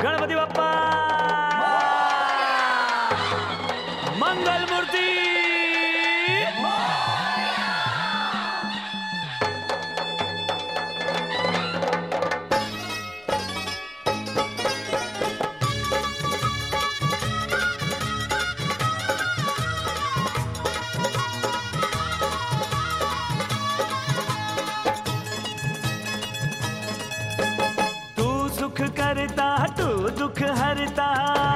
गणपति बाप्पा मंगल मूर्ति करता तू दुख हरता,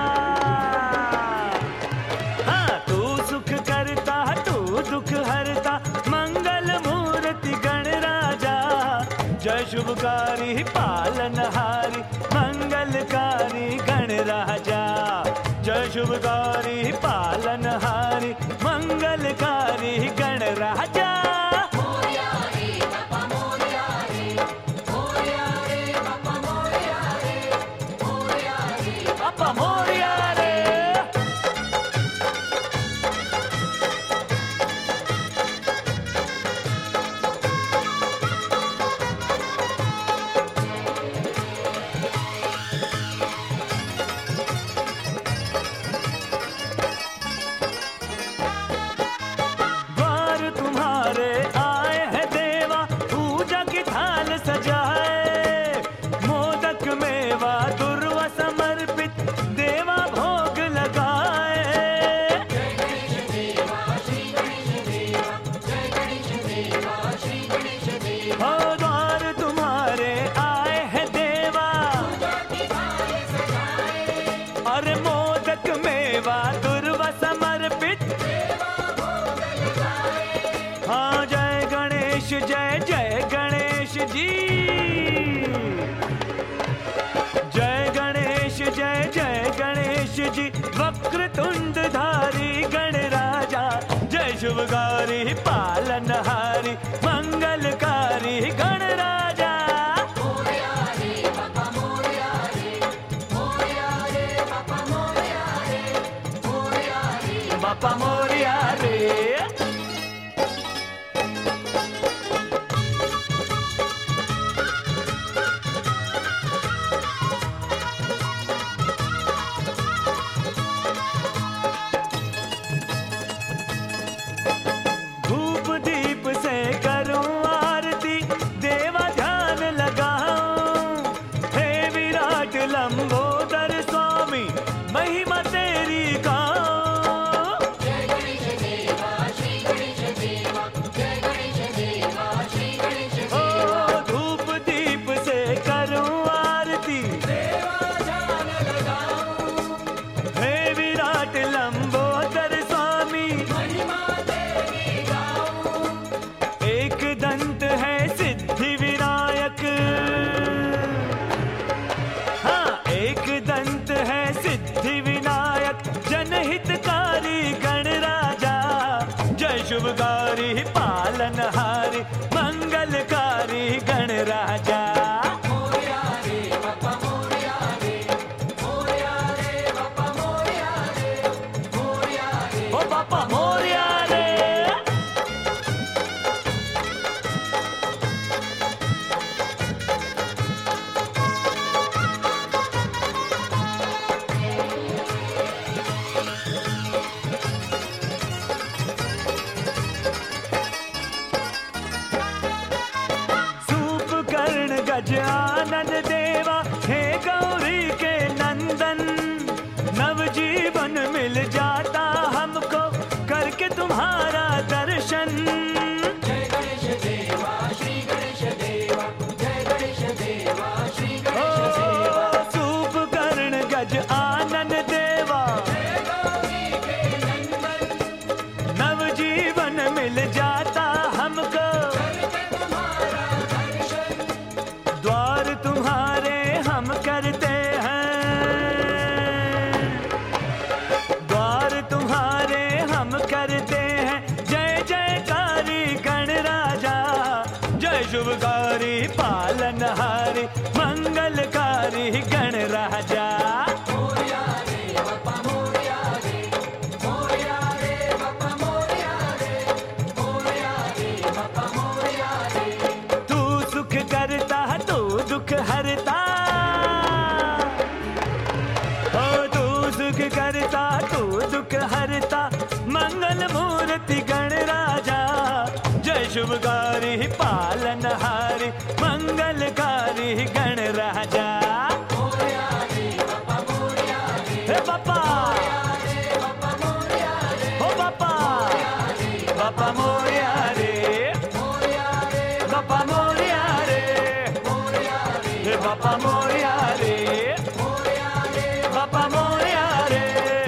हाँ तू सुख करता तू दुख हरता, मंगल मूर्ति गणराजा, जय शुभकारी पालनहारी मंगलकारी गणराजा, जय शुभकारी पालनहारी मंगलकारी गणराजा। जय जय गणेश जी, जय गणेश जय जय गणेश जी, वक्रतुंड धारी गणराजा, जय शुभकारी पालनहारी मंगलकारी गणराजा। बाप्पा मोरया रे। लंबोदर स्वामी महिमा तेरी गाऊं, जय गणेश देवा श्री गणेश देवा, जय गणेश देवा श्री गणेश देवा। ओ धूप दीप से करूं आरती, देवा ध्यान लगाऊं, हे विराट लंबोदर स्वामी महिमा तेरी गाऊं। एक दंत है सिद्धि विनायक, दंत है सिद्धि विनायक, जनहितकारी गणराजा, जय शुभकारी पालनहारी मंगलकारी गणराजा। मोरया रे बाप्पा मोरया रे, मोरया रे बाप्पा मोरया रे, मोरया रे ओ बाप्पा मोरया रे। गज आनंद देवा हे गौरी के नंदन, नवजीवन मिल जाता हमको करके तुम्हारा दर्शन, जय गणेश देवा श्री गणेश देवा, जय गणेश देवा श्री गणेश देवा। सूप कर्ण गज आनंद देवा हे गौरी के नंदन, नवजीवन मिल जाता हमको द्वार तुम्हारे हम करते हैं, द्वार तुम्हारे हम करते हैं, जय जयकारी गणराजा, जय शुभकारी पालनहारी मंगलकारी गणराजा। मोरया रे बाप्पा मोरया रे, मोरया रे बाप्पा मोरया रे, मोरया रे बाप्पा मोरया रे। तू सुख करता तू दुख हरता, करता तू दुख हरता, मंगल मूर्ति गणराजा। जय शुभकारी पालनहारी, मंगलकारी गणराजा। हे बापा, ओ बापा, बापा मोरया रे, बापा मोरया रे, हे बापा मोरया रे, बापा मोरया रे,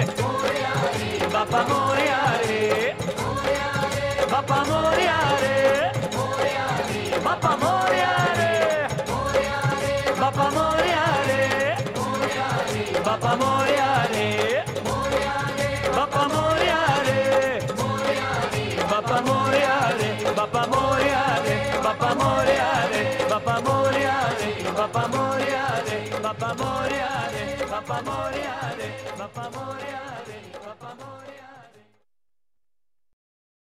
बापा मोरया रे, बापा मोरया रे, बापा मोरया रे, बापा मोरया रे, बापा मोरया रे, बापा मोरया रे, बापा मोरया रे, बापा मोरया रे, बापा मोरया रे, बापा मोरया रे, बापा मोरया रे, बापा मोरया रे, बापा मोरया रे, बापा मोरया रे, बापा मोरया।